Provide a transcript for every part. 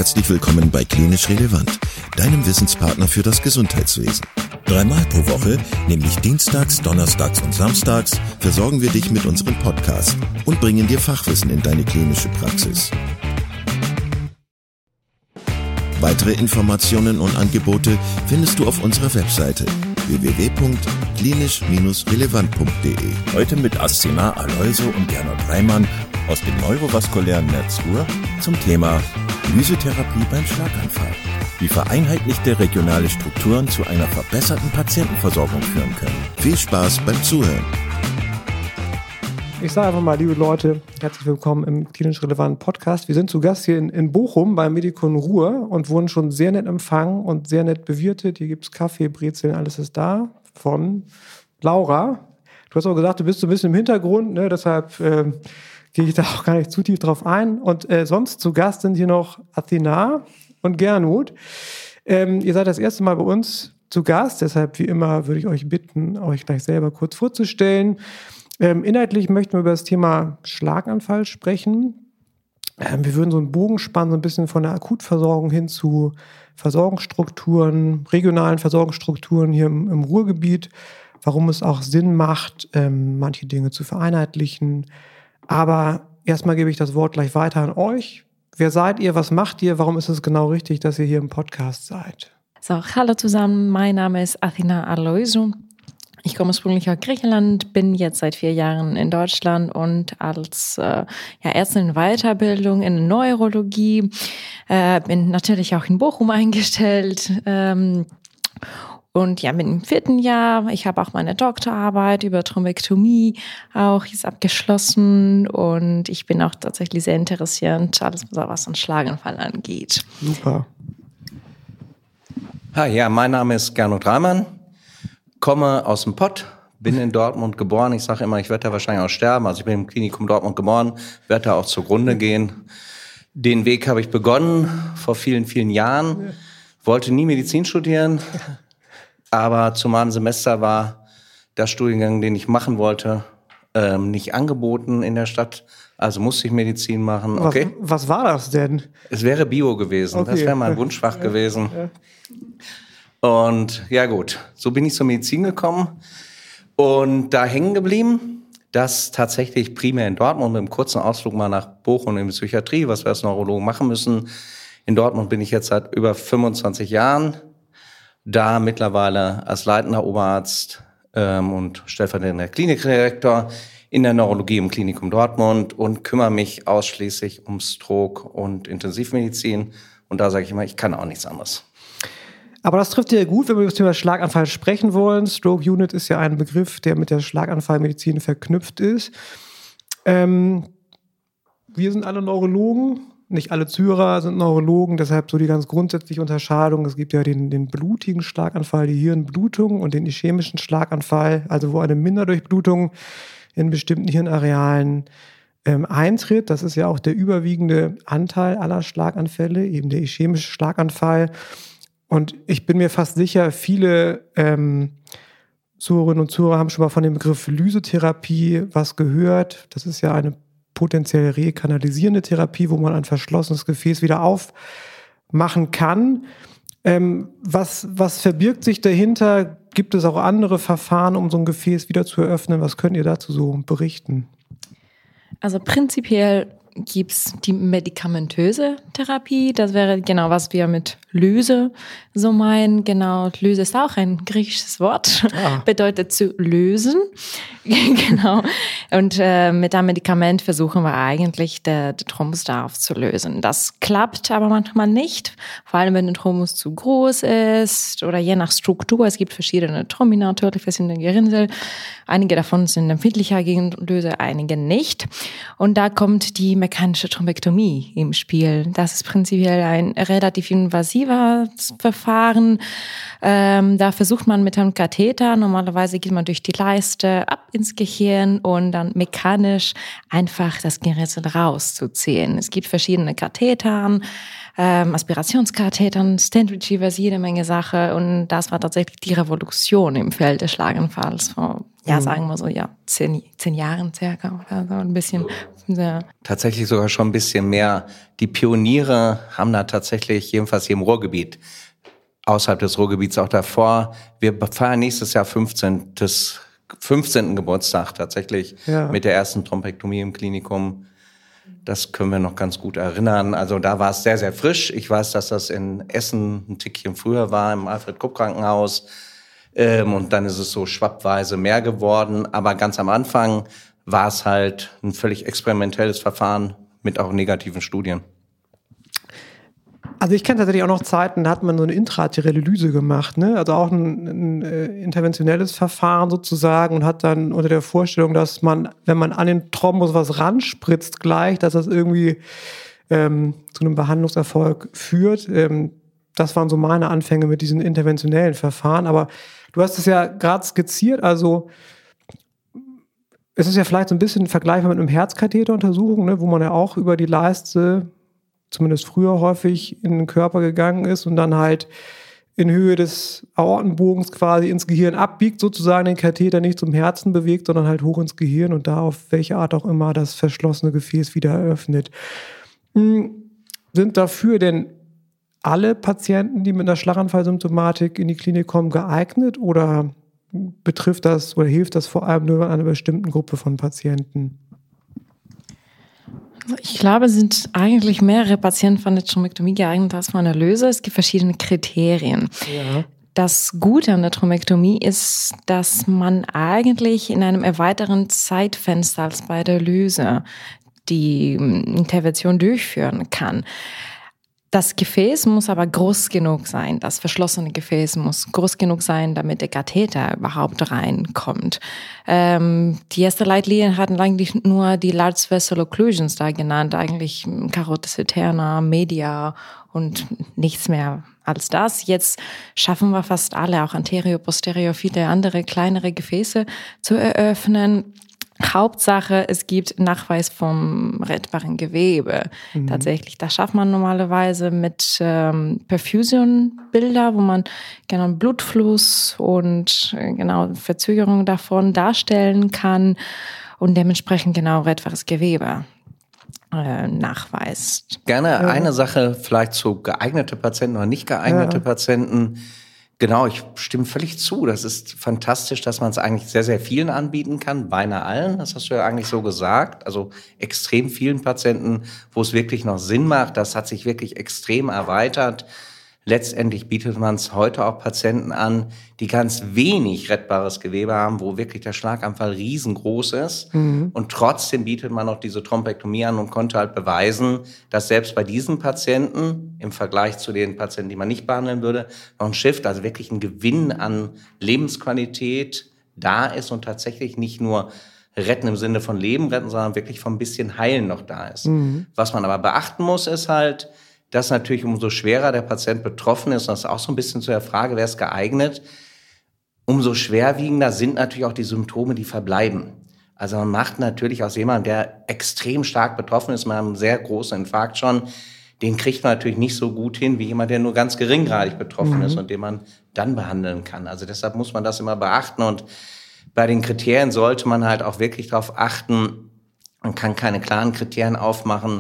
Herzlich willkommen bei Klinisch Relevant, deinem Wissenspartner für das Gesundheitswesen. 3-mal pro Woche, nämlich dienstags, donnerstags und samstags, versorgen wir dich mit unserem Podcast und bringen dir Fachwissen in deine klinische Praxis. Weitere Informationen und Angebote findest du auf unserer Webseite www.klinisch-relevant.de. Heute mit Athina Aloiso und Gernot Reimann aus dem neurovaskulären Netz Ruhr zum Thema Lysetherapie beim Schlaganfall. Wie vereinheitlichte regionale Strukturen zu einer verbesserten Patientenversorgung führen können. Viel Spaß beim Zuhören. Ich sage einfach mal, liebe Leute, herzlich willkommen im Klinisch Relevanten Podcast. Wir sind zu Gast hier in Bochum beim Medikon Ruhr und wurden schon sehr nett empfangen und sehr nett bewirtet. Hier gibt es Kaffee, Brezeln, alles ist da von Laura. Du hast auch gesagt, du bist so ein bisschen im Hintergrund, ne? Deshalb gehe ich da auch gar nicht zu tief drauf ein. Und sonst zu Gast sind hier noch Athina und Gernot. Ihr seid das erste Mal bei uns zu Gast, deshalb wie immer würde ich euch bitten, euch gleich selber kurz vorzustellen. Inhaltlich möchten wir über das Thema Schlaganfall sprechen. Wir würden so einen Bogen spannen, so ein bisschen von der Akutversorgung hin zu Versorgungsstrukturen, regionalen Versorgungsstrukturen hier im Ruhrgebiet, warum es auch Sinn macht, manche Dinge zu vereinheitlichen. Aber erstmal gebe ich das Wort gleich weiter an euch. Wer seid ihr? Was macht ihr? Warum ist es genau richtig, dass ihr hier im Podcast seid? So, hallo zusammen. Mein Name ist Athina Aloiso. Ich komme ursprünglich aus Griechenland, bin jetzt seit 4 Jahren in Deutschland und als Ärztin in Weiterbildung in Neurologie, bin natürlich auch in Bochum eingestellt und bin im 4. Jahr. Ich habe auch meine Doktorarbeit über Thrombektomie auch jetzt abgeschlossen und ich bin auch tatsächlich sehr interessiert, alles was an Schlaganfall angeht. Super. Hi, mein Name ist Gernot Reimann. Komme aus dem Pott, bin in Dortmund geboren. Ich sage immer, ich werde da wahrscheinlich auch sterben. Also ich bin im Klinikum Dortmund geboren, werde da auch zugrunde gehen. Den Weg habe ich begonnen vor vielen, vielen Jahren. Wollte nie Medizin studieren, aber zu meinem Semester war der Studiengang, den ich machen wollte, nicht angeboten in der Stadt. Also musste ich Medizin machen. Okay. Was war das denn? Es wäre Bio gewesen. Okay. Das wäre mein Wunschfach gewesen. Ja. Und ja gut, so bin ich zur Medizin gekommen und da hängen geblieben. Das tatsächlich primär in Dortmund mit einem kurzen Ausflug mal nach Bochum in die Psychiatrie, was wir als Neurologen machen müssen. In Dortmund bin ich jetzt seit über 25 Jahren, da mittlerweile als leitender Oberarzt und stellvertretender Klinikdirektor in der Neurologie im Klinikum Dortmund und kümmere mich ausschließlich um Stroke und Intensivmedizin. Und da sage ich immer, ich kann auch nichts anderes. Aber das trifft ja gut, wenn wir über das Thema Schlaganfall sprechen wollen. Stroke Unit ist ja ein Begriff, der mit der Schlaganfallmedizin verknüpft ist. Wir sind alle Neurologen, nicht alle Zürer sind Neurologen, deshalb so die ganz grundsätzliche Unterscheidung. Es gibt ja den blutigen Schlaganfall, die Hirnblutung und den ischämischen Schlaganfall, also wo eine Minderdurchblutung in bestimmten Hirnarealen eintritt. Das ist ja auch der überwiegende Anteil aller Schlaganfälle, eben der ischämische Schlaganfall. Und ich bin mir fast sicher, viele Zuhörerinnen und Zuhörer haben schon mal von dem Begriff Lysetherapie was gehört. Das ist ja eine potenziell rekanalisierende Therapie, wo man ein verschlossenes Gefäß wieder aufmachen kann. Was verbirgt sich dahinter? Gibt es auch andere Verfahren, um so ein Gefäß wieder zu eröffnen? Was könnt ihr dazu so berichten? Also prinzipiell gibt's die medikamentöse Therapie. Das wäre genau, was wir mit Lyse so meinen. Genau, Lyse ist auch ein griechisches Wort, bedeutet zu lösen. Genau. Und mit einem Medikament versuchen wir eigentlich, den Thrombus da aufzulösen. Das klappt aber manchmal nicht, vor allem wenn der Thrombus zu groß ist oder je nach Struktur. Es gibt verschiedene Thrombina, natürlich verschiedene Gerinnsel. Einige davon sind empfindlicher gegen Lyse, einige nicht. Und da kommt die mechanische Thrombektomie im Spiel. Das ist prinzipiell ein relativ invasiver Verfahren. Da versucht man mit einem Katheter, normalerweise geht man durch die Leiste ab ins Gehirn und dann mechanisch einfach das Gerinnsel rauszuziehen. Es gibt verschiedene Kathetern, Aspirationskathetern, Stent Retrievers, jede Menge Sache. Und das war tatsächlich die Revolution im Feld des Schlaganfalls vor ja, sagen wir so, 10 Jahren circa oder so ein bisschen. Tatsächlich sogar schon ein bisschen mehr. Die Pioniere haben da tatsächlich, jedenfalls hier im Ruhrgebiet, außerhalb des Ruhrgebiets auch davor, wir feiern nächstes Jahr 15. Geburtstag tatsächlich mit der ersten Thrombektomie im Klinikum. Das können wir noch ganz gut erinnern. Also da war es sehr, sehr frisch. Ich weiß, dass das in Essen ein Tickchen früher war, im Alfred-Krupp-Krankenhaus. Und dann ist es so schwappweise mehr geworden. Aber ganz am Anfang war es halt ein völlig experimentelles Verfahren mit auch negativen Studien. Also ich kenne tatsächlich auch noch Zeiten, da hat man so eine intraarterielle Lyse gemacht, ne? Also auch ein interventionelles Verfahren sozusagen und hat dann unter der Vorstellung, dass man, wenn man an den Thrombus was ranspritzt gleich, dass das irgendwie zu einem Behandlungserfolg führt. Das waren so meine Anfänge mit diesen interventionellen Verfahren. Aber du hast es ja gerade skizziert, also es ist ja vielleicht so ein bisschen vergleichbar mit einem Herzkatheteruntersuchung, ne, wo man ja auch über die Leiste, zumindest früher häufig, in den Körper gegangen ist und dann halt in Höhe des Aortenbogens quasi ins Gehirn abbiegt, sozusagen den Katheter nicht zum Herzen bewegt, sondern halt hoch ins Gehirn und da auf welche Art auch immer das verschlossene Gefäß wieder eröffnet. Sind dafür denn alle Patienten, die mit einer Schlaganfallsymptomatik in die Klinik kommen, geeignet oder betrifft das oder hilft das vor allem nur einer bestimmten Gruppe von Patienten? Ich glaube, es sind eigentlich mehrere Patienten von der Thrombektomie geeignet als von der Lyse. Es gibt verschiedene Kriterien. Ja. Das Gute an der Thrombektomie ist, dass man eigentlich in einem erweiterten Zeitfenster als bei der Lyse die Intervention durchführen kann. Das Gefäß muss aber groß genug sein, das verschlossene Gefäß muss groß genug sein, damit der Katheter überhaupt reinkommt. Die erste Leitlinien hatten eigentlich nur die Large Vessel Occlusions da genannt, eigentlich Carotis interna, Media und nichts mehr als das. Jetzt schaffen wir fast alle, auch anterior, posterior, viele andere kleinere Gefäße zu eröffnen. Hauptsache, es gibt Nachweis vom rettbaren Gewebe. Tatsächlich, das schafft man normalerweise mit Perfusion-Bilder, wo man genau Blutfluss und genau Verzögerung davon darstellen kann und dementsprechend genau rettbares Gewebe nachweist. Gerne eine Sache vielleicht zu geeignete Patienten oder nicht geeignete Patienten. Genau, ich stimme völlig zu. Das ist fantastisch, dass man es eigentlich sehr, sehr vielen anbieten kann. Beinahe allen, das hast du ja eigentlich so gesagt. Also extrem vielen Patienten, wo es wirklich noch Sinn macht. Das hat sich wirklich extrem erweitert. Letztendlich bietet man es heute auch Patienten an, die ganz wenig rettbares Gewebe haben, wo wirklich der Schlaganfall riesengroß ist. Und trotzdem bietet man auch diese Thrombektomie an und konnte halt beweisen, dass selbst bei diesen Patienten im Vergleich zu den Patienten, die man nicht behandeln würde, noch ein Shift, also wirklich ein Gewinn an Lebensqualität da ist und tatsächlich nicht nur retten im Sinne von Leben retten, sondern wirklich von ein bisschen Heilen noch da ist. Was man aber beachten muss, ist halt, dass natürlich umso schwerer der Patient betroffen ist, und das ist auch so ein bisschen zu der Frage, wer ist geeignet, umso schwerwiegender sind natürlich auch die Symptome, die verbleiben. Also man macht natürlich aus jemandem, der extrem stark betroffen ist, mit einem sehr großen Infarkt schon, den kriegt man natürlich nicht so gut hin, wie jemand, der nur ganz geringgradig betroffen ist und den man dann behandeln kann. Also deshalb muss man das immer beachten und bei den Kriterien sollte man halt auch wirklich darauf achten, man kann keine klaren Kriterien aufmachen,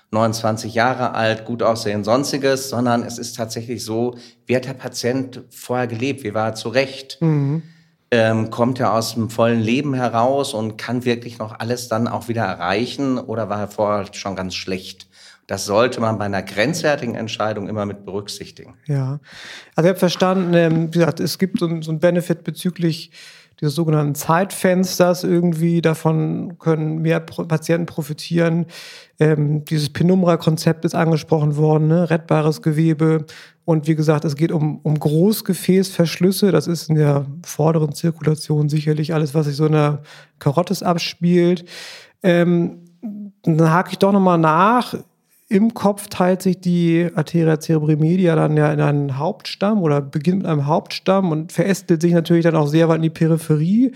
29 Jahre alt, gut aussehen, sonstiges, sondern es ist tatsächlich so, wie hat der Patient vorher gelebt, wie war er zurecht, kommt er aus dem vollen Leben heraus und kann wirklich noch alles dann auch wieder erreichen oder war er vorher schon ganz schlecht? Das sollte man bei einer grenzwertigen Entscheidung immer mit berücksichtigen. Ja, also ich habe verstanden, wie gesagt, es gibt so ein Benefit bezüglich dieses sogenannten Zeitfensters irgendwie, davon können mehr Patienten profitieren. Dieses Penumbra-Konzept ist angesprochen worden, ne? Rettbares Gewebe. Und wie gesagt, es geht um Großgefäßverschlüsse. Das ist in der vorderen Zirkulation sicherlich alles, was sich so in der Karotis abspielt. Dann hake ich doch nochmal nach. Im Kopf teilt sich die Arteria cerebri media dann ja in einen Hauptstamm oder beginnt mit einem Hauptstamm und verästelt sich natürlich dann auch sehr weit in die Peripherie.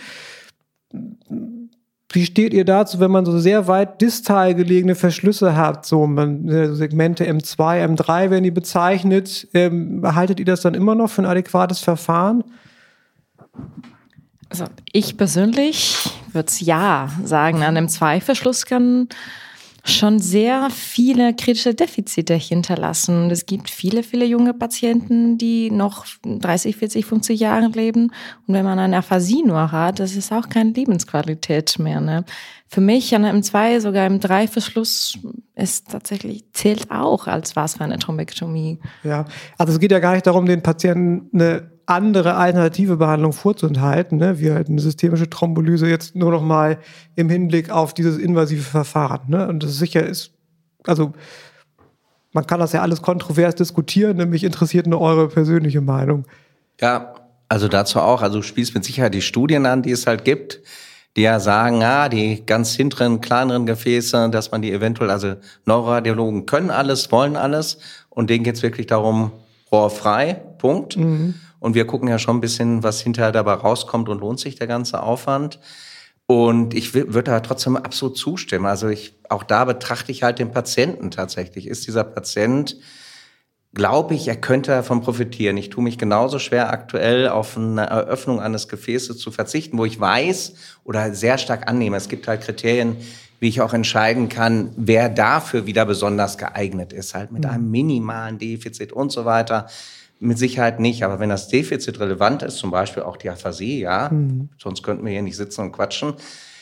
Wie steht ihr dazu, wenn man so sehr weit distal gelegene Verschlüsse hat? So Segmente M2, M3 werden die bezeichnet. Haltet ihr das dann immer noch für ein adäquates Verfahren? Also ich persönlich würde ja sagen, an einem Zwei-Verschluss kann schon sehr viele kritische Defizite hinterlassen. Und es gibt viele, viele junge Patienten, die noch 30, 40, 50 Jahre leben. Und wenn man eine Aphasie nur hat, das ist auch keine Lebensqualität mehr. Ne? Für mich an einem M2, sogar im 3-Verschluss, ist tatsächlich, zählt auch als was für eine Thrombektomie. Ja, also es geht ja gar nicht darum, den Patienten eine andere alternative Behandlung vorzuenthalten, ne? Wie halt eine systemische Thrombolyse jetzt nur noch mal im Hinblick auf dieses invasive Verfahren. Ne? Und das sicher ist, also man kann das ja alles kontrovers diskutieren, nämlich interessiert nur eure persönliche Meinung. Ja, also dazu auch. Also du spielst mit Sicherheit die Studien an, die es halt gibt, die ja sagen, die ganz hinteren, kleineren Gefäße, dass man die eventuell, also Neuroradiologen können alles, wollen alles und denen geht's wirklich darum, rohrfrei, Punkt. Mhm. Und wir gucken ja schon ein bisschen, was hinterher dabei rauskommt und lohnt sich der ganze Aufwand. Und ich würde da trotzdem absolut zustimmen. Also auch da betrachte ich halt den Patienten tatsächlich. Ist dieser Patient, glaube ich, er könnte davon profitieren. Ich tue mich genauso schwer aktuell auf eine Eröffnung eines Gefäßes zu verzichten, wo ich weiß oder sehr stark annehme. Es gibt halt Kriterien, wie ich auch entscheiden kann, wer dafür wieder besonders geeignet ist. Halt mit einem minimalen Defizit und so weiter. Mit Sicherheit nicht, aber wenn das Defizit relevant ist, zum Beispiel auch die Aphasie, sonst könnten wir hier nicht sitzen und quatschen,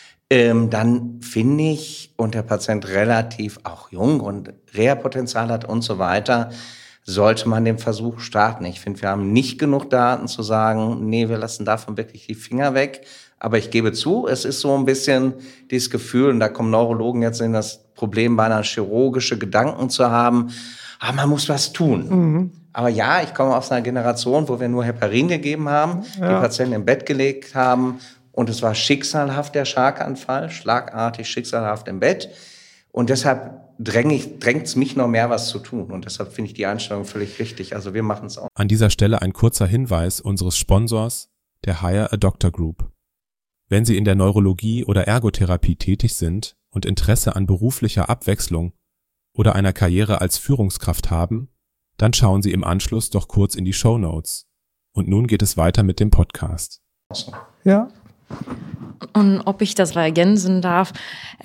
dann finde ich, und der Patient relativ auch jung und Reha-Potenzial hat und so weiter, sollte man den Versuch starten. Ich finde, wir haben nicht genug Daten zu sagen, nee, wir lassen davon wirklich die Finger weg. Aber ich gebe zu, es ist so ein bisschen dieses Gefühl, und da kommen Neurologen jetzt in das Problem, beinahe chirurgische Gedanken zu haben, man muss was tun. Mhm. Aber ja, ich komme aus einer Generation, wo wir nur Heparin gegeben haben, die Patienten im Bett gelegt haben und es war schicksalhaft, der Schlaganfall, schlagartig, schicksalhaft im Bett. Und deshalb drängt's mich noch mehr, was zu tun. Und deshalb finde ich die Einstellung völlig richtig. Also wir machen es auch. An dieser Stelle ein kurzer Hinweis unseres Sponsors, der Hire a Doctor Group. Wenn Sie in der Neurologie oder Ergotherapie tätig sind und Interesse an beruflicher Abwechslung oder einer Karriere als Führungskraft haben, dann schauen Sie im Anschluss doch kurz in die Shownotes. Und nun geht es weiter mit dem Podcast. Ja. Und ob ich das ergänzen darf,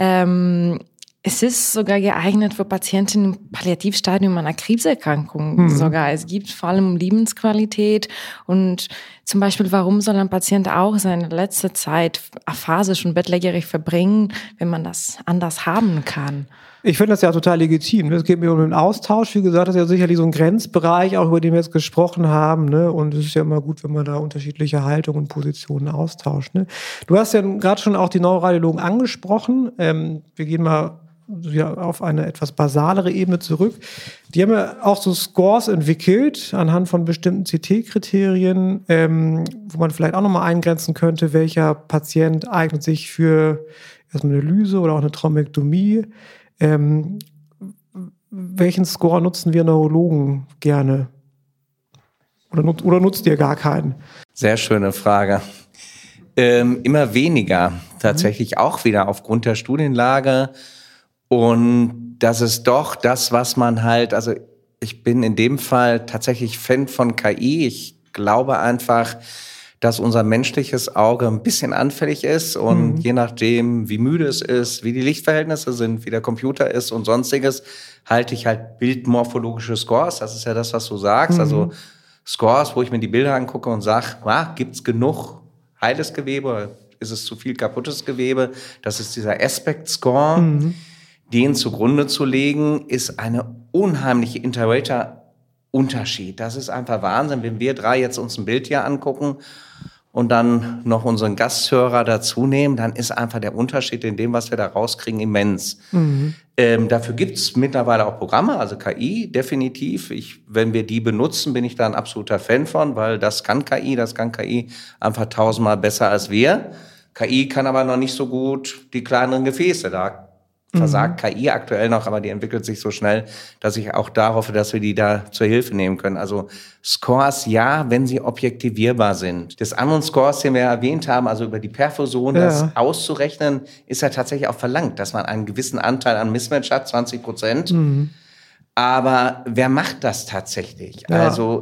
es ist sogar geeignet für Patienten im Palliativstadium einer Krebserkrankung sogar. Es gibt vor allem Lebensqualität und zum Beispiel, warum soll ein Patient auch seine letzte Zeit aphasisch und bettlägerig verbringen, wenn man das anders haben kann? Ich finde das ja total legitim. Es geht mir um den Austausch. Wie gesagt, das ist ja sicherlich so ein Grenzbereich, auch über den wir jetzt gesprochen haben. Ne? Und es ist ja immer gut, wenn man da unterschiedliche Haltungen und Positionen austauscht. Ne? Du hast ja gerade schon auch die Neuroradiologen angesprochen. Wir gehen mal wieder auf eine etwas basalere Ebene zurück. Die haben ja auch so Scores entwickelt anhand von bestimmten CT-Kriterien, wo man vielleicht auch nochmal eingrenzen könnte, welcher Patient eignet sich für erstmal eine Lyse oder auch eine Thrombektomie. Welchen Score nutzen wir Neurologen gerne? Oder nutzt ihr gar keinen? Sehr schöne Frage. Immer weniger, tatsächlich auch wieder aufgrund der Studienlage. Und das ist doch das, was man halt, also ich bin in dem Fall tatsächlich Fan von KI. Ich glaube einfach, dass unser menschliches Auge ein bisschen anfällig ist und je nachdem, wie müde es ist, wie die Lichtverhältnisse sind, wie der Computer ist und sonstiges, halte ich halt bildmorphologische Scores. Das ist ja das, was du sagst. Also Scores, wo ich mir die Bilder angucke und sage, gibt's genug heiles Gewebe oder ist es zu viel kaputtes Gewebe? Das ist dieser Aspect-Score. Den zugrunde zu legen, ist eine unheimliche Interrater-Unterschied. Das ist einfach Wahnsinn, wenn wir drei jetzt uns ein Bild hier angucken und dann noch unseren Gasthörer dazu nehmen, dann ist einfach der Unterschied in dem, was wir da rauskriegen, immens. Dafür gibt's mittlerweile auch Programme, also KI, definitiv. Wenn wir die benutzen, bin ich da ein absoluter Fan von, weil das kann KI einfach 1000-mal besser als wir. KI kann aber noch nicht so gut die kleineren Gefäße. Da versagt KI aktuell noch, aber die entwickelt sich so schnell, dass ich auch da hoffe, dass wir die da zur Hilfe nehmen können. Also Scores, ja, wenn sie objektivierbar sind. Des anderen Scores, den wir erwähnt haben, also über die Perfusion, das auszurechnen, ist ja tatsächlich auch verlangt, dass man einen gewissen Anteil an Mismatch hat, 20%. Aber wer macht das tatsächlich? Ja. Also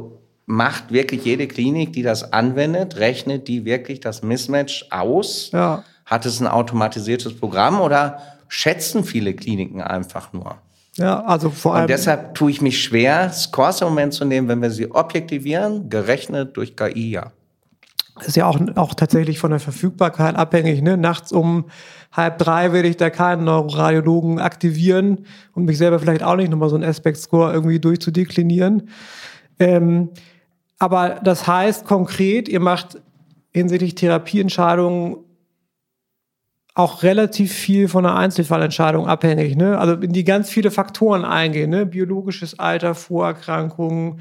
macht wirklich jede Klinik, die das anwendet, rechnet die wirklich das Mismatch aus? Ja. Hat es ein automatisiertes Programm oder schätzen viele Kliniken einfach nur? Ja, also vor allem. Und deshalb tue ich mich schwer, Scores im Moment zu nehmen, wenn wir sie objektivieren, gerechnet durch KI, ja. Das ist ja auch tatsächlich von der Verfügbarkeit abhängig. Ne? Nachts um 2:30 werde ich da keinen Neuroradiologen aktivieren und mich selber vielleicht auch nicht nochmal so einen Aspect-Score irgendwie durchzudeklinieren. Aber das heißt konkret, ihr macht hinsichtlich Therapieentscheidungen auch relativ viel von einer Einzelfallentscheidung abhängig. Ne? Also in die ganz viele Faktoren eingehen. Ne? Biologisches Alter, Vorerkrankungen,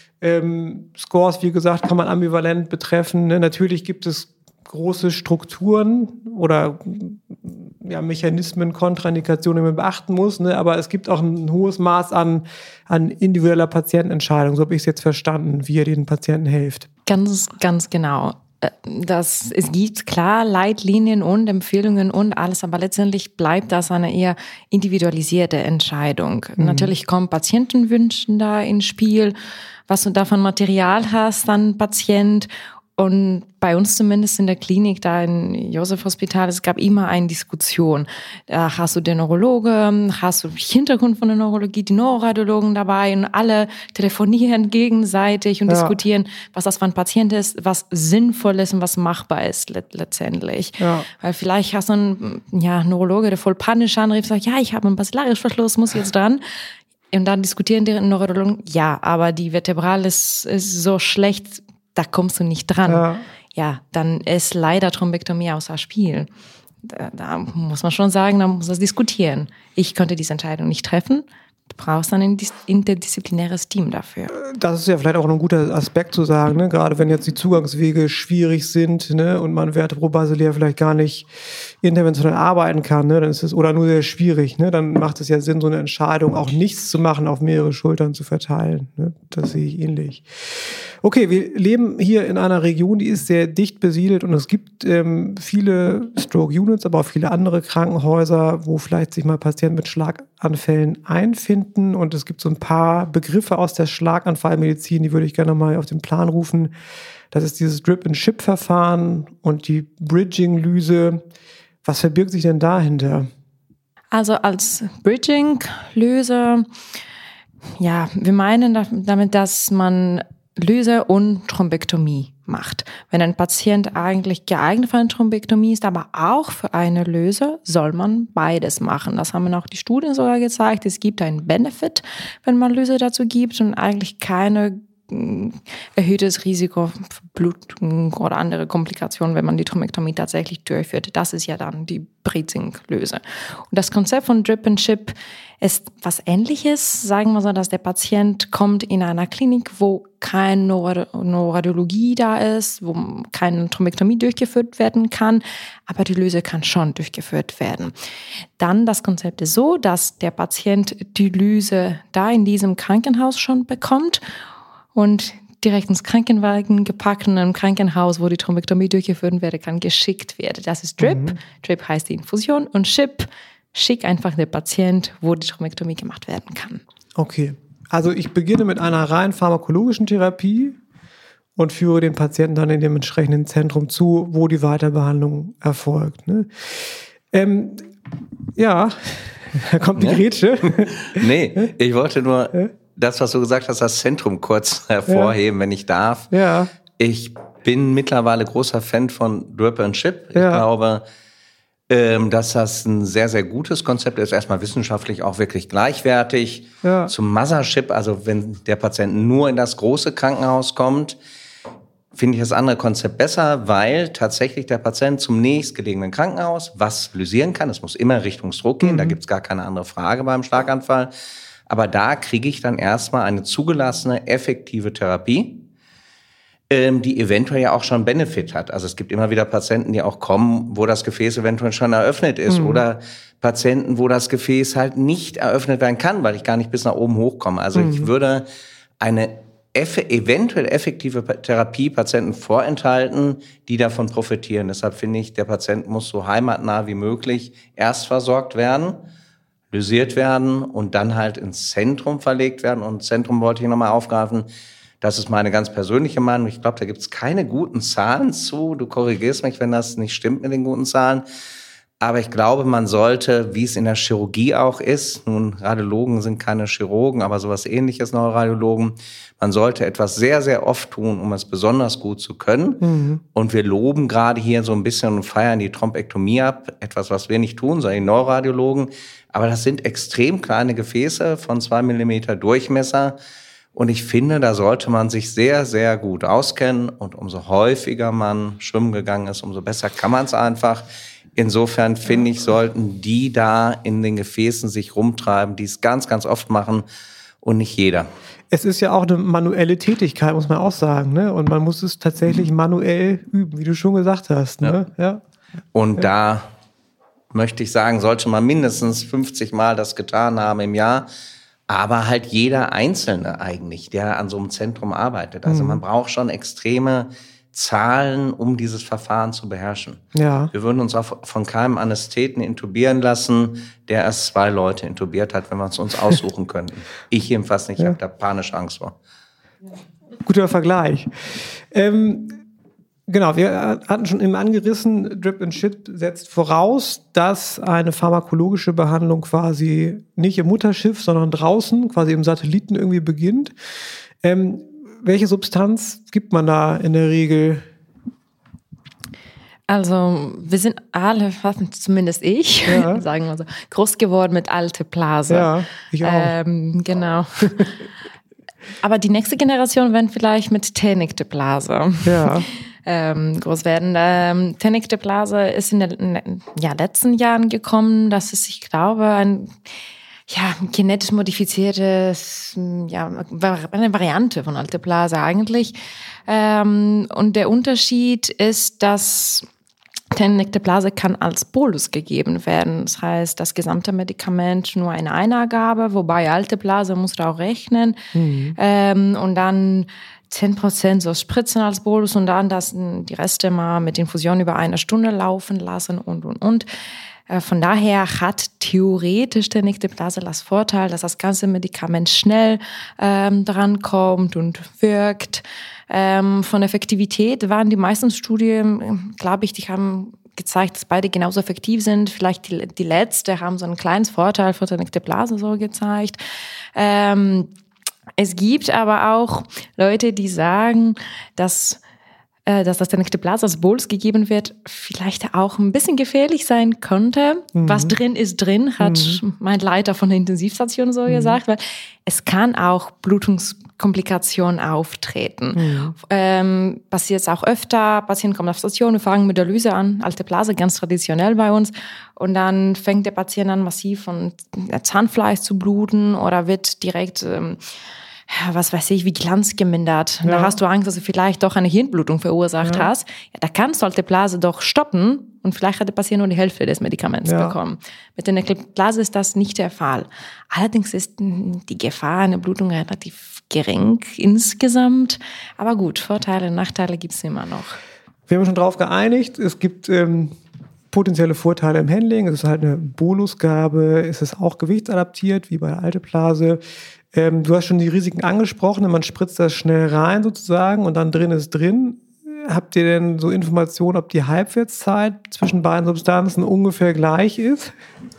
Scores, wie gesagt, kann man ambivalent betreffen. Ne? Natürlich gibt es große Strukturen oder Mechanismen, Kontraindikationen, die man beachten muss. Ne? Aber es gibt auch ein hohes Maß an individueller Patientenentscheidung. So habe ich es jetzt verstanden, wie ihr den Patienten hilft. Ganz, ganz genau. Es gibt klar Leitlinien und Empfehlungen und alles, aber letztendlich bleibt das eine eher individualisierte Entscheidung. Natürlich kommen Patientenwünsche da ins Spiel, was du da von Material hast, dann Patient. Und bei uns zumindest in der Klinik, da im Josef-Hospital, es gab immer eine Diskussion. Da hast du den Neurologe, hast du Hintergrund von der Neurologie, die Neuroradiologen dabei und alle telefonieren gegenseitig und diskutieren, was das für ein Patient ist, was sinnvoll ist und was machbar ist letztendlich. Ja. Weil vielleicht hast du einen Neurologe, der voll panisch anrief, sagt, ich habe einen Basilarisverschluss, muss jetzt dran. Und dann diskutieren die Neurologen, aber die Vertebral ist so schlecht, da kommst du nicht dran. Ja, dann ist leider Thrombektomie außer Spiel. Da muss man schon sagen, da muss man diskutieren. Ich konnte diese Entscheidung nicht treffen. Du brauchst dann ein interdisziplinäres Team dafür. Das ist ja vielleicht auch ein guter Aspekt zu sagen, ne? Gerade wenn jetzt die Zugangswege schwierig sind, ne? Und man vertebrobasilär vielleicht gar nicht interventionell arbeiten kann, ne? Dann ist es oder nur sehr schwierig, ne? Dann macht es ja Sinn, so eine Entscheidung auch nichts zu machen, auf mehrere Schultern zu verteilen, ne? Das sehe ich ähnlich. Okay, wir leben hier in einer Region, die ist sehr dicht besiedelt und es gibt viele Stroke-Units, aber auch viele andere Krankenhäuser, wo vielleicht sich mal Patienten mit Schlaganfällen einfinden und es gibt so ein paar Begriffe aus der Schlaganfallmedizin, die würde ich gerne mal auf den Plan rufen. Das ist dieses Drip-and-Ship-Verfahren und die Bridging-Lyse. Was verbirgt sich denn dahinter? Also als Bridging-Lyse, wir meinen damit, dass man Lyse und Thrombektomie macht. Wenn ein Patient eigentlich geeignet für eine Thrombektomie ist, aber auch für eine Lyse, soll man beides machen. Das haben auch die Studien sogar gezeigt. Es gibt einen Benefit, wenn man Lyse dazu gibt und eigentlich keine erhöhtes Risiko für Blutung oder andere Komplikationen, wenn man die Thrombektomie tatsächlich durchführt. Das ist ja dann die Bridging-Lyse. Und das Konzept von Drip and Ship ist was Ähnliches. Sagen wir so, dass der Patient kommt in einer Klinik, wo keine Neuroradiologie da ist, wo keine Thrombektomie durchgeführt werden kann, aber die Lyse kann schon durchgeführt werden. Dann das Konzept ist so, dass der Patient die Lyse da in diesem Krankenhaus schon bekommt und direkt ins Krankenwagen gepackt und im Krankenhaus, wo die Thrombektomie durchgeführt werden kann, geschickt wird. Das ist Drip. Drip heißt die Infusion und Ship, schick einfach den Patient, wo die Thrombektomie gemacht werden kann. Okay, also ich beginne mit einer rein pharmakologischen Therapie und führe den Patienten dann in dem entsprechenden Zentrum zu, wo die Weiterbehandlung erfolgt. Ne? Da kommt die Grätsche. Nee, ich wollte nur das, was du gesagt hast, das Zentrum kurz hervorheben, wenn ich darf. Ja. Ich bin mittlerweile großer Fan von Drip and Ship. Ich glaube, dass das ein sehr, sehr gutes Konzept ist. Erstmal wissenschaftlich auch wirklich gleichwertig zum Mothership. Also wenn der Patient nur in das große Krankenhaus kommt, finde ich das andere Konzept besser, weil tatsächlich der Patient zum nächstgelegenen Krankenhaus was lysieren kann. Es muss immer Richtungsdruck gehen. Da gibt es gar keine andere Frage beim Schlaganfall. Aber da kriege ich dann erstmal eine zugelassene, effektive Therapie, die eventuell ja auch schon Benefit hat. Also es gibt immer wieder Patienten, die auch kommen, wo das Gefäß eventuell schon eröffnet ist oder Patienten, wo das Gefäß halt nicht eröffnet werden kann, weil ich gar nicht bis nach oben hochkomme. Also ich würde eine eventuell effektive Therapie Patienten vorenthalten, die davon profitieren. Deshalb finde ich, der Patient muss so heimatnah wie möglich erst versorgt werden, lysiert werden und dann halt ins Zentrum verlegt werden. Und Zentrum wollte ich nochmal aufgreifen. Das ist meine ganz persönliche Meinung. Ich glaube, da gibt es keine guten Zahlen zu. Du korrigierst mich, wenn das nicht stimmt mit den guten Zahlen. Aber ich glaube, man sollte, wie es in der Chirurgie auch ist, nun, Radiologen sind keine Chirurgen, aber sowas Ähnliches, Neuroradiologen, man sollte etwas sehr, sehr oft tun, um es besonders gut zu können. Mhm. Und wir loben gerade hier so ein bisschen und feiern die Thrombektomie ab. Etwas, was wir nicht tun, sondern die Neuroradiologen. Aber das sind extrem kleine Gefäße von 2 Millimeter Durchmesser. Und ich finde, da sollte man sich sehr, sehr gut auskennen. Und umso häufiger man schwimmen gegangen ist, umso besser kann man es einfach. Insofern finde ich, sollten die da in den Gefäßen sich rumtreiben, die es ganz, ganz oft machen und nicht jeder. Es ist ja auch eine manuelle Tätigkeit, muss man auch sagen, ne? Und man muss es tatsächlich manuell üben, wie du schon gesagt hast, ne? Ja. Und da möchte ich sagen, sollte man mindestens 50 Mal das getan haben im Jahr, aber halt jeder Einzelne eigentlich, der an so einem Zentrum arbeitet. Also man braucht schon extreme Zahlen, um dieses Verfahren zu beherrschen. Ja. Wir würden uns auch von keinem Anästheten intubieren lassen, der erst 2 Leute intubiert hat, wenn wir es uns aussuchen könnten. Ich jedenfalls nicht, ich habe da panisch Angst vor. Guter Vergleich. Genau, wir hatten schon eben angerissen, Drip and Ship setzt voraus, dass eine pharmakologische Behandlung quasi nicht im Mutterschiff, sondern draußen, quasi im Satelliten irgendwie beginnt. Welche Substanz gibt man da in der Regel? Also wir sind alle, zumindest ich, sagen wir so, groß geworden mit Alteplase. Ja, ich auch. Genau. Aber die nächste Generation werden vielleicht mit Tenecteplase groß werden. Tenecteplase ist in den letzten Jahren gekommen. Das ist, ich glaube, ein genetisch modifiziertes, eine Variante von Alteplase eigentlich. Und der Unterschied ist, dass Tenecteplase kann als Bolus gegeben werden. Das heißt, das gesamte Medikament nur eine Eingabe, wobei Alteplase muss da auch rechnen. Und dann 10% so spritzen als Bolus und dann die Reste mal mit Infusion über 1 Stunde laufen lassen und. Von daher hat theoretisch Tenecteplase das Vorteil, dass das ganze Medikament schnell drankommt und wirkt. Von Effektivität waren die meisten Studien, glaube ich, die haben gezeigt, dass beide genauso effektiv sind. Vielleicht die letzte haben so einen kleinen Vorteil für Tenecteplase so gezeigt. Es gibt aber auch Leute, die sagen, dass das Tenecteplase als Bolus gegeben wird, vielleicht auch ein bisschen gefährlich sein könnte. Was drin ist drin, hat mein Leiter von der Intensivstation so gesagt, weil es kann auch Blutungskomplikationen auftreten. Passiert es auch öfter, Patienten kommen auf Station, wir fangen mit der Dialyse an, Alteplase, ganz traditionell bei uns, und dann fängt der Patient an, massiv von Zahnfleisch zu bluten oder wird direkt was weiß ich, wie Glanz gemindert. Da hast du Angst, dass du vielleicht doch eine Hirnblutung verursacht hast. Ja, da kannst du Alteplase doch stoppen und vielleicht hat der Patient nur die Hälfte des Medikaments bekommen. Mit der Tenecteplase ist das nicht der Fall. Allerdings ist die Gefahr einer Blutung relativ gering insgesamt. Aber gut, Vorteile, Nachteile gibt es immer noch. Wir haben uns schon darauf geeinigt, es gibt potenzielle Vorteile im Handling. Es ist halt eine Bolusgabe, es ist auch gewichtsadaptiert, wie bei der Alteplase. Du hast schon die Risiken angesprochen, man spritzt das schnell rein sozusagen und dann drin ist drin. Habt ihr denn so Informationen, ob die Halbwertszeit zwischen beiden Substanzen ungefähr gleich ist?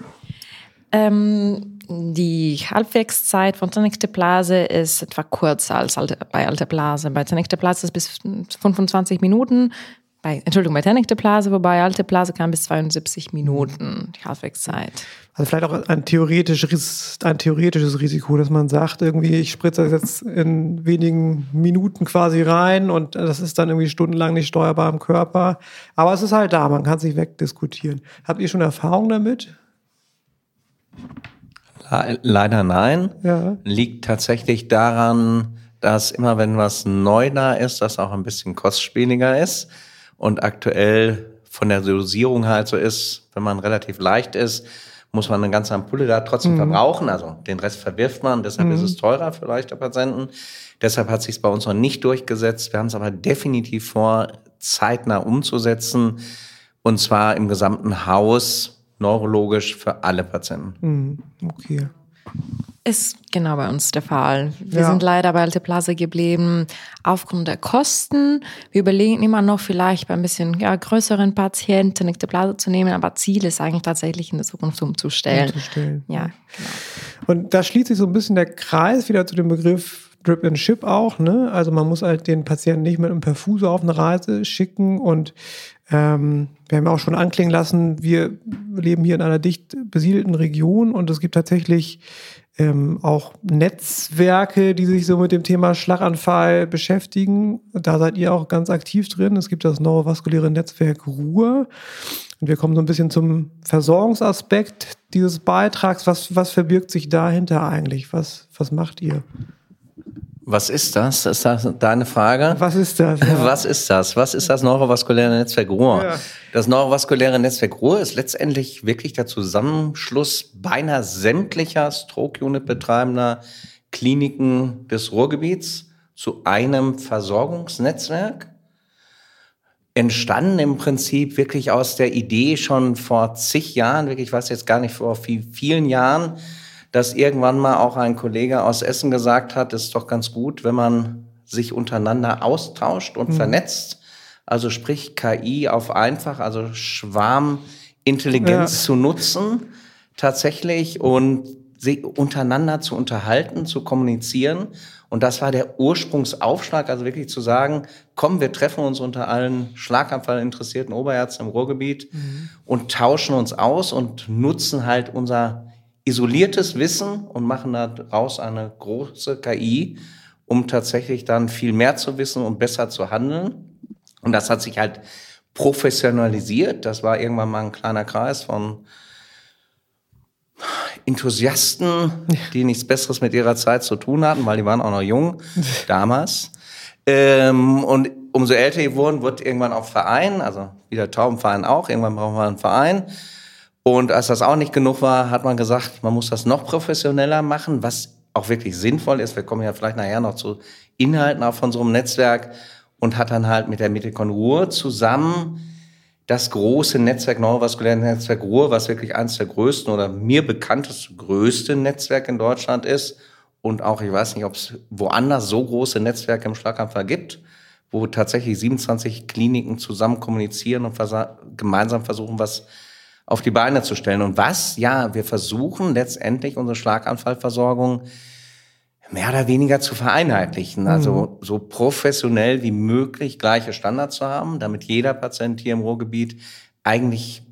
Die Halbwertszeit von Tenecteplase ist etwa kürzer als bei Alteplase. Bei Tenecteplase ist es bis 25 Minuten. Bei Tenecteplase, wobei Alteplase kann bis 72 Minuten die Halbwertszeit. Also vielleicht auch ein theoretisches Risiko, dass man sagt, irgendwie, ich spritze das jetzt in wenigen Minuten quasi rein und das ist dann irgendwie stundenlang nicht steuerbar im Körper. Aber es ist halt da, man kann sich wegdiskutieren. Habt ihr schon Erfahrung damit? Leider nein. Ja. Liegt tatsächlich daran, dass immer wenn was neu da ist, das auch ein bisschen kostspieliger ist. Und aktuell von der Dosierung halt so ist, wenn man relativ leicht ist, muss man eine ganze Ampulle da trotzdem verbrauchen. Also den Rest verwirft man, deshalb ist es teurer für leichte Patienten. Deshalb hat es sich bei uns noch nicht durchgesetzt. Wir haben es aber definitiv vor, zeitnah umzusetzen. Und zwar im gesamten Haus, neurologisch für alle Patienten. Okay. Ist genau bei uns der Fall. Wir sind leider bei Alteplase geblieben aufgrund der Kosten. Wir überlegen immer noch vielleicht bei ein bisschen größeren Patienten Alteplase zu nehmen, aber Ziel ist eigentlich tatsächlich in der Zukunft umzustellen. Ja, genau. Und da schließt sich so ein bisschen der Kreis wieder zu dem Begriff Drip and Ship auch, ne? Also man muss halt den Patienten nicht mit einem Perfusor auf eine Reise schicken und wir haben auch schon anklingen lassen, wir leben hier in einer dicht besiedelten Region und es gibt tatsächlich auch Netzwerke, die sich so mit dem Thema Schlaganfall beschäftigen. Da seid ihr auch ganz aktiv drin. Es gibt das neurovaskuläre Netzwerk Ruhr. Und wir kommen so ein bisschen zum Versorgungsaspekt dieses Beitrags. Was verbirgt sich dahinter eigentlich? Was macht ihr? Was ist das? Ist das deine Frage? Was ist das? Ja. Was ist das? Was ist das neurovaskuläre Netzwerk Ruhr? Ja. Das neurovaskuläre Netzwerk Ruhr ist letztendlich wirklich der Zusammenschluss beinahe sämtlicher Stroke-Unit-betreibender Kliniken des Ruhrgebiets zu einem Versorgungsnetzwerk. Entstanden im Prinzip wirklich aus der Idee schon vor zig Jahren, wirklich, ich weiß jetzt gar nicht, vor vielen Jahren, dass irgendwann mal auch ein Kollege aus Essen gesagt hat, es ist doch ganz gut, wenn man sich untereinander austauscht und vernetzt. Also sprich KI auf einfach, also Schwarmintelligenz zu nutzen tatsächlich und sich untereinander zu unterhalten, zu kommunizieren. Und das war der Ursprungsaufschlag, also wirklich zu sagen, komm, wir treffen uns unter allen Schlaganfallinteressierten Oberärzten im Ruhrgebiet und tauschen uns aus und nutzen halt unser isoliertes Wissen und machen daraus eine große KI, um tatsächlich dann viel mehr zu wissen und besser zu handeln. Und das hat sich halt professionalisiert. Das war irgendwann mal ein kleiner Kreis von Enthusiasten, die nichts Besseres mit ihrer Zeit zu tun hatten, weil die waren auch noch jung damals. Und umso älter die wurden, wird irgendwann auch Verein, also wie der Taubenverein auch, irgendwann brauchen wir einen Verein. Und als das auch nicht genug war, hat man gesagt, man muss das noch professioneller machen, was auch wirklich sinnvoll ist. Wir kommen ja vielleicht nachher noch zu Inhalten auch von so einem Netzwerk und hat dann halt mit der Medikon Ruhr zusammen das große Netzwerk, neurovaskuläre Netzwerk Ruhr, was wirklich eines der größten oder mir bekannteste größte Netzwerk in Deutschland ist. Und auch, ich weiß nicht, ob es woanders so große Netzwerke im Schlaganfall gibt, wo tatsächlich 27 Kliniken zusammen kommunizieren und gemeinsam versuchen, was auf die Beine zu stellen. Und wir versuchen letztendlich unsere Schlaganfallversorgung mehr oder weniger zu vereinheitlichen. Also so professionell wie möglich gleiche Standards zu haben, damit jeder Patient hier im Ruhrgebiet eigentlich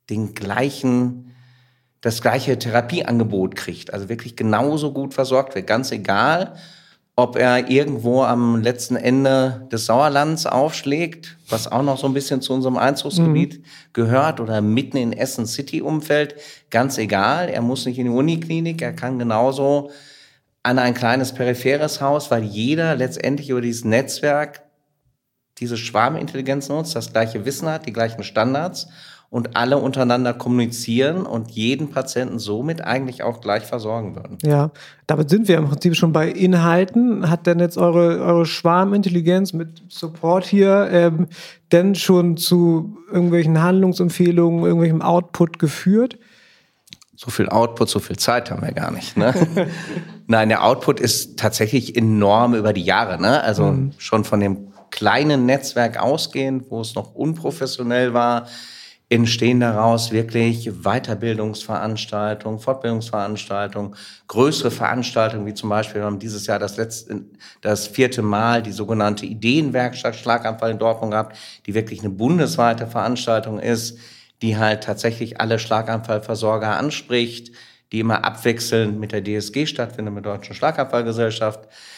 das gleiche Therapieangebot kriegt. Also wirklich genauso gut versorgt wird. Ganz egal, ob er irgendwo am letzten Ende des Sauerlands aufschlägt, was auch noch so ein bisschen zu unserem Einzugsgebiet gehört, oder mitten in Essen-City-Umfeld, ganz egal. Er muss nicht in die Uniklinik, er kann genauso an ein kleines peripheres Haus, weil jeder letztendlich über dieses Netzwerk diese Schwarmintelligenz nutzt, das gleiche Wissen hat, die gleichen Standards und alle untereinander kommunizieren und jeden Patienten somit eigentlich auch gleich versorgen würden. Ja, damit sind wir im Prinzip schon bei Inhalten. Hat denn jetzt eure Schwarmintelligenz mit Support hier denn schon zu irgendwelchen Handlungsempfehlungen, irgendwelchem Output geführt? So viel Output, so viel Zeit haben wir gar nicht. Ne? Nein, der Output ist tatsächlich enorm über die Jahre. Ne? Also schon von dem kleinen Netzwerk ausgehend, wo es noch unprofessionell war, entstehen daraus wirklich Weiterbildungsveranstaltungen, Fortbildungsveranstaltungen, größere Veranstaltungen, wie zum Beispiel, wir haben dieses Jahr das 4. Mal die sogenannte Ideenwerkstatt Schlaganfall in Dortmund gehabt, die wirklich eine bundesweite Veranstaltung ist, die halt tatsächlich alle Schlaganfallversorger anspricht, die immer abwechselnd mit der DSG stattfindet, mit der Deutschen Schlaganfallgesellschaft.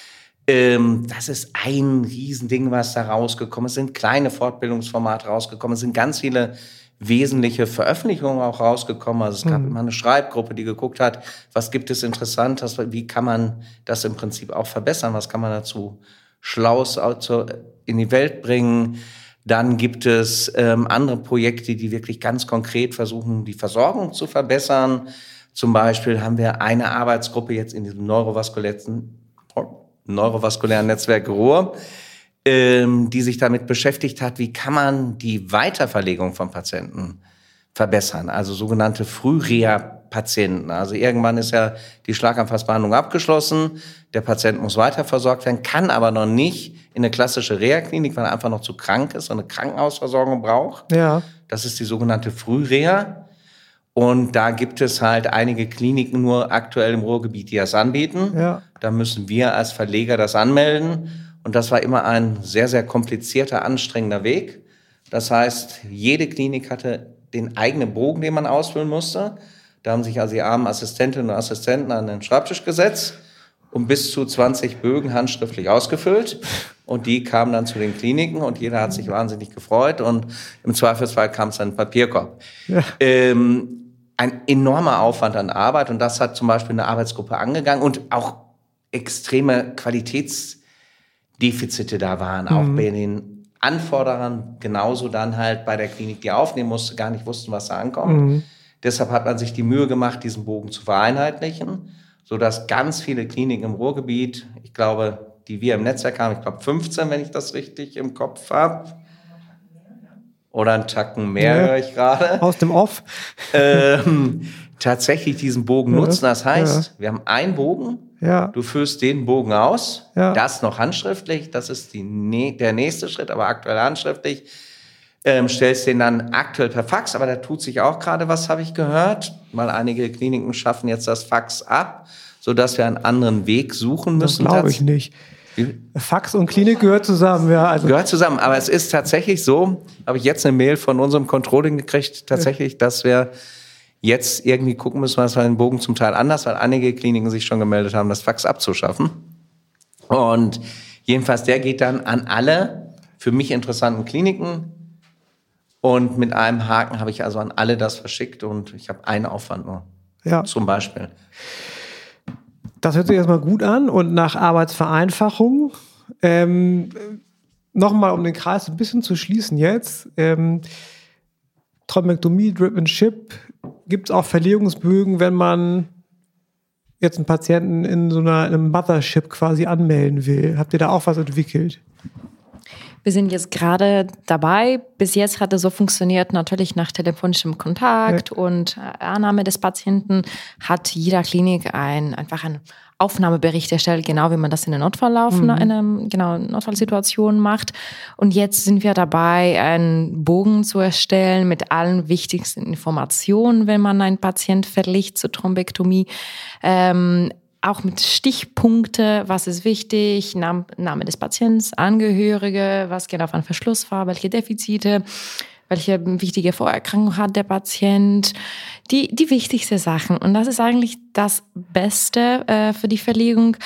Das ist ein Riesending, was da rausgekommen ist. Es sind kleine Fortbildungsformate rausgekommen. Es sind ganz viele wesentliche Veröffentlichungen auch rausgekommen. Also es gab immer eine Schreibgruppe, die geguckt hat, was gibt es Interessantes, wie kann man das im Prinzip auch verbessern, was kann man dazu Schlaues in die Welt bringen. Dann gibt es andere Projekte, die wirklich ganz konkret versuchen, die Versorgung zu verbessern. Zum Beispiel haben wir eine Arbeitsgruppe jetzt in diesem neurovaskulären Netzwerk Ruhr, die sich damit beschäftigt hat, wie kann man die Weiterverlegung von Patienten verbessern. Also sogenannte Frühreha Patienten. Also irgendwann ist ja die Schlaganfallsbehandlung abgeschlossen, der Patient muss weiter versorgt werden, kann aber noch nicht in eine klassische Reha-Klinik, weil er einfach noch zu krank ist und eine Krankenhausversorgung braucht. Ja. Das ist die sogenannte Frühreha. Und da gibt es halt einige Kliniken nur aktuell im Ruhrgebiet, die das anbieten. Ja. Da müssen wir als Verleger das anmelden. Und das war immer ein sehr, sehr komplizierter, anstrengender Weg. Das heißt, jede Klinik hatte den eigenen Bogen, den man ausfüllen musste. Da haben sich also die armen Assistentinnen und Assistenten an den Schreibtisch gesetzt und bis zu 20 Bögen handschriftlich ausgefüllt. Und die kamen dann zu den Kliniken und jeder hat sich wahnsinnig gefreut. Und im Zweifelsfall kam es dann in den Papierkorb. Ja. Ein enormer Aufwand an Arbeit. Und das hat zum Beispiel eine Arbeitsgruppe angegangen und auch extreme Qualitätsdefizite da waren. Auch bei den Anforderern, genauso dann halt bei der Klinik, die aufnehmen musste, gar nicht wussten, was da ankommt. Deshalb hat man sich die Mühe gemacht, diesen Bogen zu vereinheitlichen, sodass ganz viele Kliniken im Ruhrgebiet, ich glaube, die wir im Netzwerk haben, ich glaube 15, wenn ich das richtig im Kopf habe, oder einen Tacken mehr, höre ich gerade. Aus dem Off. Tatsächlich diesen Bogen nutzen. Das heißt, wir haben einen Bogen, du füllst den Bogen aus, das noch handschriftlich, das ist der nächste Schritt, aber aktuell handschriftlich. Stellst den dann aktuell per Fax, aber da tut sich auch gerade was, habe ich gehört, weil einige Kliniken schaffen jetzt das Fax ab, sodass wir einen anderen Weg suchen müssen. Das glaube ich nicht. Fax und Klinik gehört zusammen, ja. Also. Gehört zusammen, aber es ist tatsächlich so, habe ich jetzt eine Mail von unserem Controlling gekriegt, tatsächlich, dass wir jetzt irgendwie gucken müssen, was wir den Bogen zum Teil anders, weil einige Kliniken sich schon gemeldet haben, das Fax abzuschaffen. Und jedenfalls, der geht dann an alle für mich interessanten Kliniken. Und mit einem Haken habe ich also an alle das verschickt und ich habe einen Aufwand nur, zum Beispiel. Das hört sich erstmal gut an und nach Arbeitsvereinfachung. Nochmal, um den Kreis ein bisschen zu schließen jetzt. Thrombektomie, Drip and Ship, gibt es auch Verlegungsbögen, wenn man jetzt einen Patienten in so einem Mothership quasi anmelden will. Habt ihr da auch was entwickelt? Wir sind jetzt gerade dabei. Bis jetzt hat es so funktioniert, natürlich nach telefonischem Kontakt und Annahme des Patienten hat jeder Klinik einfach einen Aufnahmebericht erstellt, genau wie man das in der Notfallsituation macht. Und jetzt sind wir dabei, einen Bogen zu erstellen mit allen wichtigsten Informationen, wenn man einen Patient verlegt zur Thrombektomie. Auch mit Stichpunkte, was ist wichtig, Name des Patienten, Angehörige, was genau für ein Verschluss war, welche Defizite, welche wichtige Vorerkrankung hat der Patient, die wichtigsten Sachen. Und das ist eigentlich das Beste für die Verlegung,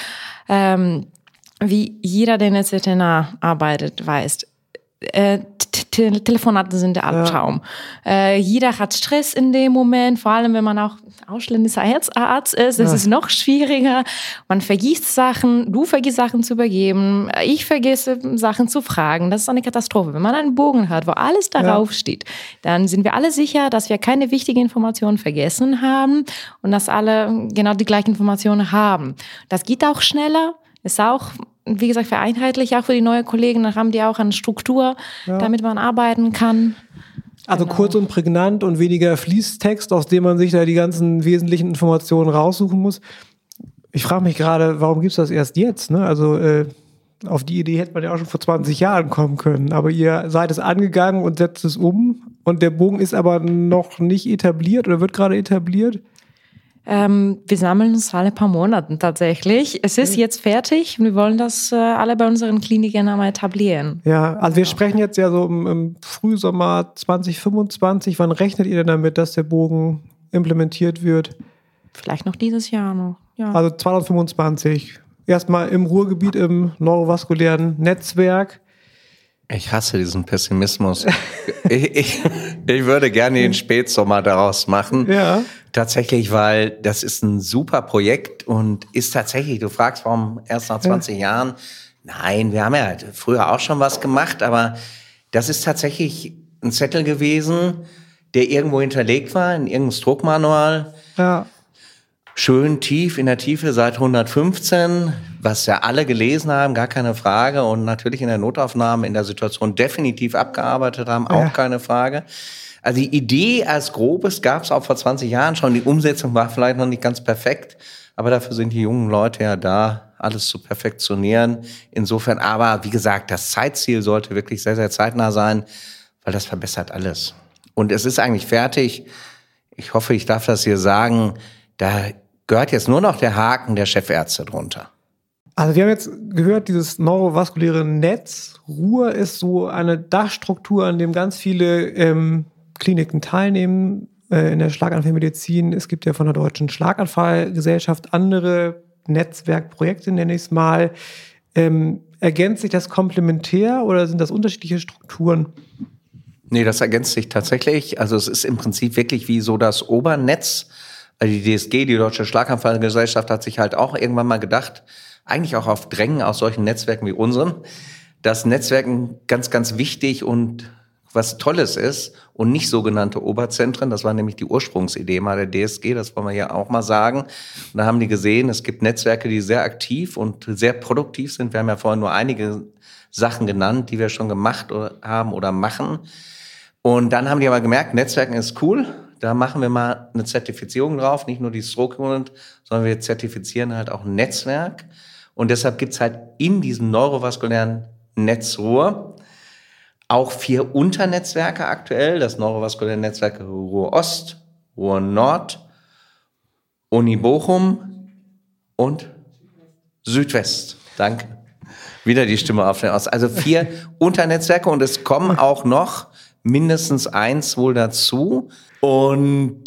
wie jeder, der in der ZNA arbeitet, weiß. Telefonate sind der Albtraum. Jeder hat Stress in dem Moment, vor allem wenn man auch ausländischer Arzt ist. Es ist noch schwieriger. Man vergisst Sachen, du vergisst Sachen zu übergeben, ich vergesse Sachen zu fragen. Das ist eine Katastrophe. Wenn man einen Bogen hat, wo alles darauf steht, dann sind wir alle sicher, dass wir keine wichtigen Informationen vergessen haben und dass alle genau die gleichen Informationen haben. Das geht auch schneller, ist auch, wie gesagt, vereinheitlich, auch für die neuen Kollegen, dann haben die auch eine Struktur, damit man arbeiten kann. Also kurz und prägnant und weniger Fließtext, aus dem man sich da die ganzen wesentlichen Informationen raussuchen muss. Ich frage mich gerade, warum gibt es das erst jetzt? Ne? Also auf die Idee hätte man ja auch schon vor 20 Jahren kommen können. Aber ihr seid es angegangen und setzt es um. Und der Bogen ist aber noch nicht etabliert oder wird gerade etabliert? Wir sammeln uns alle paar Monate tatsächlich. Es ist jetzt fertig und wir wollen das alle bei unseren Kliniken einmal etablieren. Ja, also wir sprechen jetzt ja so im Frühsommer 2025. Wann rechnet ihr denn damit, dass der Bogen implementiert wird? Vielleicht noch dieses Jahr noch. Ja. Also 2025. Erstmal im Ruhrgebiet im neurovaskulären Netzwerk. Ich hasse diesen Pessimismus. ich würde gerne den Spätsommer daraus machen. Ja. Tatsächlich, weil das ist ein super Projekt und ist tatsächlich, du fragst, warum erst nach 20 Jahren? Nein, wir haben ja früher auch schon was gemacht, aber das ist tatsächlich ein Zettel gewesen, der irgendwo hinterlegt war, in irgendeinem Stroke-Manual. Ja. Schön tief in der Tiefe seit 115, was ja alle gelesen haben, gar keine Frage. Und natürlich in der Notaufnahme in der Situation definitiv abgearbeitet haben, auch keine Frage. Also die Idee als Grobes gab es auch vor 20 Jahren schon. Die Umsetzung war vielleicht noch nicht ganz perfekt, aber dafür sind die jungen Leute ja da, alles zu perfektionieren. Insofern, aber wie gesagt, das Zeitziel sollte wirklich sehr, sehr zeitnah sein, weil das verbessert alles. Und es ist eigentlich fertig. Ich hoffe, ich darf das hier sagen. Da gehört jetzt nur noch der Haken der Chefärzte drunter. Also wir haben jetzt gehört, dieses neurovaskuläre Netz, Ruhr ist so eine Dachstruktur, an dem ganz viele Kliniken teilnehmen in der Schlaganfallmedizin. Es gibt ja von der Deutschen Schlaganfallgesellschaft andere Netzwerkprojekte, nenne ich es mal. Ergänzt sich das komplementär oder sind das unterschiedliche Strukturen? Nee, das ergänzt sich tatsächlich. Also es ist im Prinzip wirklich wie so das Obernetz. Also die DSG, die Deutsche Schlaganfallgesellschaft, hat sich halt auch irgendwann mal gedacht, eigentlich auch auf Drängen aus solchen Netzwerken wie unserem, dass Netzwerken ganz, ganz wichtig und was Tolles ist und nicht sogenannte Oberzentren. Das war nämlich die Ursprungsidee mal der DSG, das wollen wir ja auch mal sagen. Und da haben die gesehen, es gibt Netzwerke, die sehr aktiv und sehr produktiv sind. Wir haben ja vorhin nur einige Sachen genannt, die wir schon gemacht haben oder machen. Und dann haben die aber gemerkt, Netzwerken ist cool, da machen wir mal eine Zertifizierung drauf, nicht nur die Stroke Unit, sondern wir zertifizieren halt auch ein Netzwerk. Und deshalb gibt's halt in diesem neurovaskulären Netz Ruhr auch 4 Unternetzwerke aktuell. Das neurovaskuläre Netzwerk Ruhr Ost, Ruhr Nord, Uni Bochum und Südwest. Danke. Wieder die Stimme auf den Ost. Also 4 Unternetzwerke und es kommen auch noch mindestens 1 wohl dazu. Und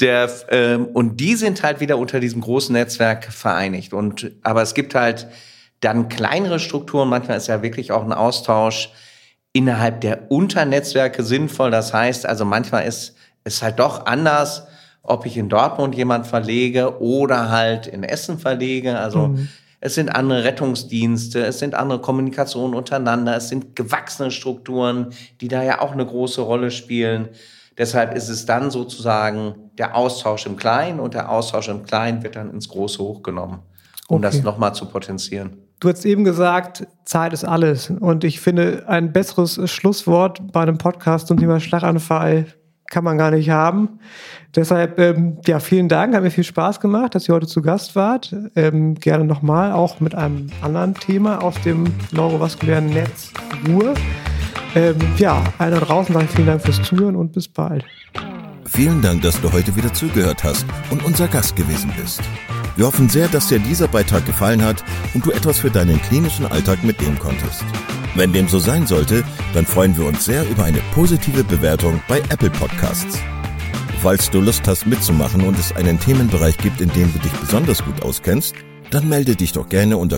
die sind halt wieder unter diesem großen Netzwerk vereinigt. Aber es gibt halt dann kleinere Strukturen. Manchmal ist ja wirklich auch ein Austausch innerhalb der Unternetzwerke sinnvoll. Das heißt, also manchmal ist es halt doch anders, ob ich in Dortmund jemand verlege oder halt in Essen verlege. Also es sind andere Rettungsdienste, es sind andere Kommunikationen untereinander, es sind gewachsene Strukturen, die da ja auch eine große Rolle spielen. Deshalb ist es dann sozusagen der Austausch im Kleinen und der Austausch im Kleinen wird dann ins Große hochgenommen, um das nochmal zu potenzieren. Du hast eben gesagt, Zeit ist alles. Und ich finde, ein besseres Schlusswort bei einem Podcast zum Thema Schlaganfall kann man gar nicht haben. Deshalb, vielen Dank, hat mir viel Spaß gemacht, dass ihr heute zu Gast wart. Gerne nochmal, auch mit einem anderen Thema aus dem neurovaskulären Netz Ruhr. Allen da draußen sage ich vielen Dank fürs Zuhören und bis bald. Vielen Dank, dass du heute wieder zugehört hast und unser Gast gewesen bist. Wir hoffen sehr, dass dir dieser Beitrag gefallen hat und du etwas für deinen klinischen Alltag mitnehmen konntest. Wenn dem so sein sollte, dann freuen wir uns sehr über eine positive Bewertung bei Apple Podcasts. Falls du Lust hast mitzumachen und es einen Themenbereich gibt, in dem du dich besonders gut auskennst, dann melde dich doch gerne unter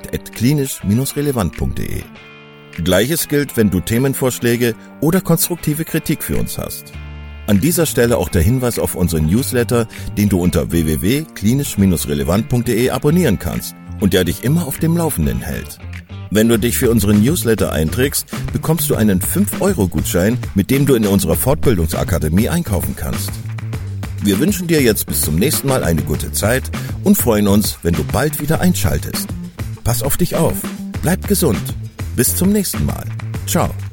kontakt@klinisch-relevant.de. Gleiches gilt, wenn du Themenvorschläge oder konstruktive Kritik für uns hast. An dieser Stelle auch der Hinweis auf unseren Newsletter, den du unter www.klinisch-relevant.de abonnieren kannst und der dich immer auf dem Laufenden hält. Wenn du dich für unseren Newsletter einträgst, bekommst du einen 5-Euro-Gutschein, mit dem du in unserer Fortbildungsakademie einkaufen kannst. Wir wünschen dir jetzt bis zum nächsten Mal eine gute Zeit und freuen uns, wenn du bald wieder einschaltest. Pass auf dich auf, bleib gesund. Bis zum nächsten Mal. Ciao.